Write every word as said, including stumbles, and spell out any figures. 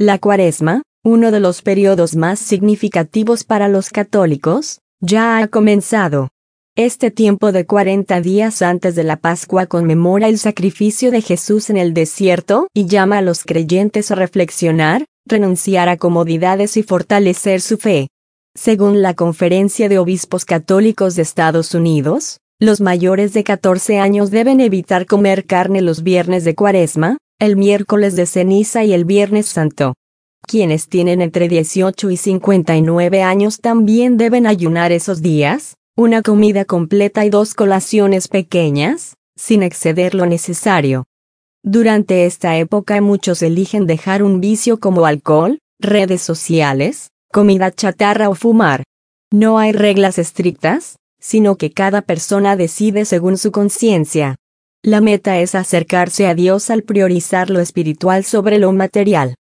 La Cuaresma, uno de los periodos más significativos para los católicos, ya ha comenzado. Este tiempo de cuarenta días antes de la Pascua conmemora el sacrificio de Jesús en el desierto y llama a los creyentes a reflexionar, renunciar a comodidades y fortalecer su fe. Según la Conferencia de Obispos Católicos de Estados Unidos, los mayores de catorce años deben evitar comer carne los viernes de Cuaresma, el miércoles de ceniza y el Viernes Santo. Quienes tienen entre dieciocho y cincuenta y nueve años también deben ayunar esos días, una comida completa y dos colaciones pequeñas, sin exceder lo necesario. Durante esta época muchos eligen dejar un vicio como alcohol, redes sociales, comida chatarra o fumar. No hay reglas estrictas, sino que cada persona decide según su conciencia. La meta es acercarse a Dios al priorizar lo espiritual sobre lo material.